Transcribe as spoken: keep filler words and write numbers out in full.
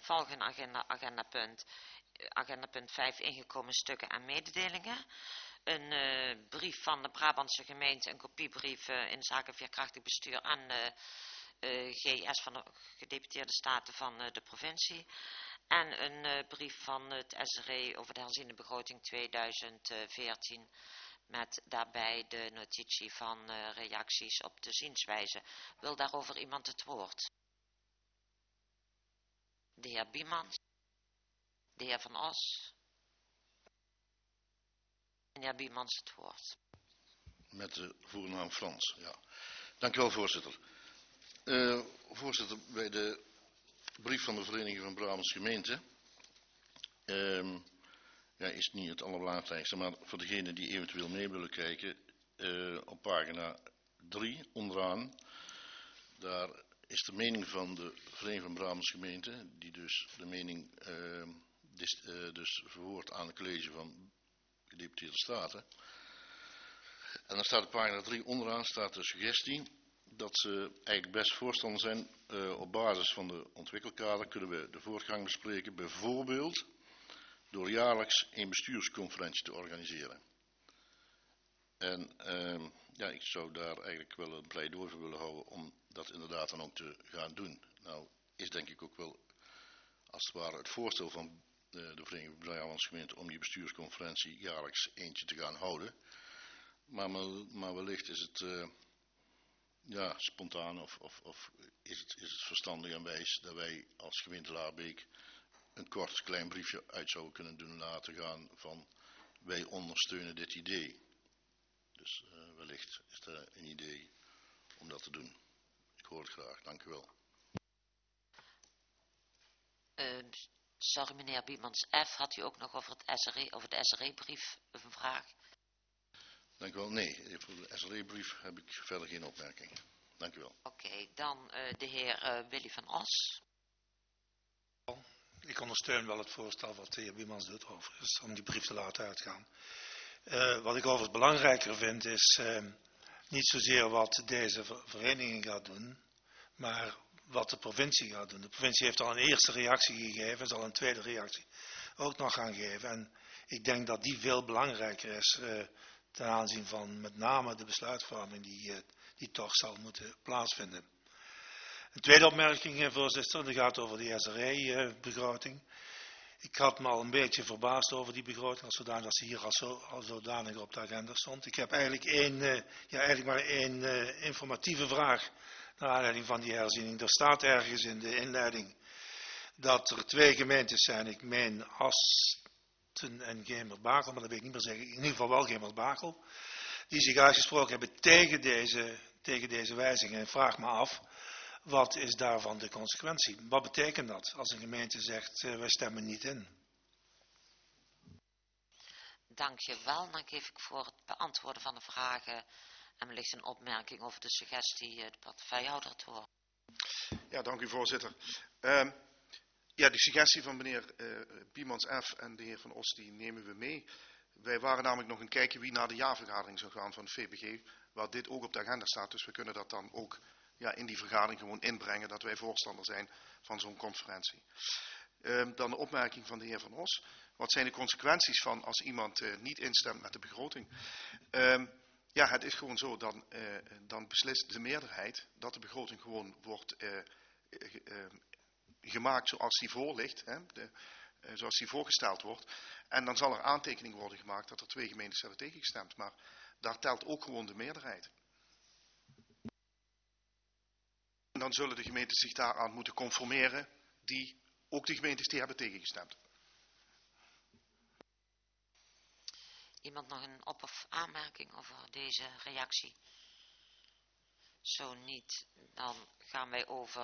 volgende agenda, agendapunt. Agendapunt vijf, ingekomen stukken en mededelingen. Een uh, brief van de Brabantse gemeente, een kopiebrief uh, in zaken veerkrachtig bestuur aan de uh, G S van de gedeputeerde staten van uh, de provincie. En een uh, brief van het S R E over de herziende begroting tweeduizend veertien. Met daarbij de notitie van uh, reacties op de zienswijze. Wil daarover iemand het woord? De heer Biemans. De heer Van Os. Meneer Biemans het woord. Met de voornaam Frans, ja. Dank u wel, voorzitter. Uh, voorzitter, bij de brief van de Vereniging van Brabantse Gemeenten uh, ja, is niet het allerbelangrijkste, maar voor degenen die eventueel mee willen kijken, uh, op pagina drie onderaan, daar is de mening van de Vereniging van Brabantse Gemeenten, die dus de mening uh, dis, uh, dus verwoordt aan het college van gedeputeerde staten. En dan staat op pagina drie onderaan staat de suggestie dat ze eigenlijk best voorstander zijn. Uh, op basis van de ontwikkelkader kunnen we de voortgang bespreken, bijvoorbeeld door jaarlijks een bestuursconferentie te organiseren. En uh, ja, ik zou daar eigenlijk wel een pleidooi voor willen houden om dat inderdaad dan ook te gaan doen. Nou is denk ik ook wel als het ware het voorstel van de, de Vereniging van Brabantse Gemeenten om die bestuursconferentie jaarlijks eentje te gaan houden. Maar, maar wellicht is het uh, ja, spontaan of, of, of is, het, is het verstandig en wijs dat wij als gemeente Laarbeek een kort klein briefje uit zouden kunnen doen laten gaan van wij ondersteunen dit idee. Dus uh, wellicht is er een idee om dat te doen. Ik hoor het graag. Dank u wel. Uh, sorry meneer Biemans F. Had u ook nog over, het S R E, over de S R E-brief een vraag? Dank u wel. Nee, voor de S R E-brief heb ik verder geen opmerkingen. Dank u wel. Oké, okay, dan uh, de heer uh, Willy van Os. Ik ondersteun wel het voorstel wat de heer Biemans doet overigens, om die brief te laten uitgaan. Uh, wat ik overigens belangrijker vind is uh, niet zozeer wat deze vereniging gaat doen, maar wat de provincie gaat doen. De provincie heeft al een eerste reactie gegeven, zal een tweede reactie ook nog gaan geven. En ik denk dat die veel belangrijker is uh, ten aanzien van met name de besluitvorming die, uh, die toch zal moeten plaatsvinden. Een tweede opmerking, voorzitter, dat gaat over de S R E-begroting. Ik had me al een beetje verbaasd over die begroting, als zodanig dat ze hier al, zo, al zodanig op de agenda stond. Ik heb eigenlijk, één, uh, ja, eigenlijk maar één uh, informatieve vraag naar aanleiding van die herziening. Er staat ergens in de inleiding dat er twee gemeentes zijn, ik meen Asten en Gemert-Bakel, maar dat weet ik niet meer zeggen, in ieder geval wel Gemert-Bakel, die zich uitgesproken hebben tegen deze, tegen deze wijziging. En ik vraag me af, wat is daarvan de consequentie? Wat betekent dat als een gemeente zegt, uh, wij stemmen niet in? Dank je wel. Dan geef ik voor het beantwoorden van de vragen en wellicht een opmerking over de suggestie uh, de portefeuillehouder het woord. Ja, dank u voorzitter. Uh, ja, die suggestie van meneer uh, Biemans F. en de heer Van Os, die nemen we mee. Wij waren namelijk nog een kijken wie naar de jaarvergadering zou gaan van de V B G, waar dit ook op de agenda staat. Dus we kunnen dat dan ook ja, in die vergadering gewoon inbrengen dat wij voorstander zijn van zo'n conferentie. Uh, dan de opmerking van de heer Van Os. Wat zijn de consequenties van als iemand uh, niet instemt met de begroting? Uh, ja, het is gewoon zo, dan, uh, dan beslist de meerderheid dat de begroting gewoon wordt uh, uh, uh, gemaakt zoals die voor ligt, hè, de, uh, zoals die voorgesteld wordt. En dan zal er aantekening worden gemaakt dat er twee gemeentes hebben tegengestemd. Maar daar telt ook gewoon de meerderheid. En dan zullen de gemeentes zich daaraan moeten conformeren, die, ook de gemeentes die hebben tegengestemd. Iemand nog een op- of aanmerking over deze reactie? Zo niet, dan gaan wij over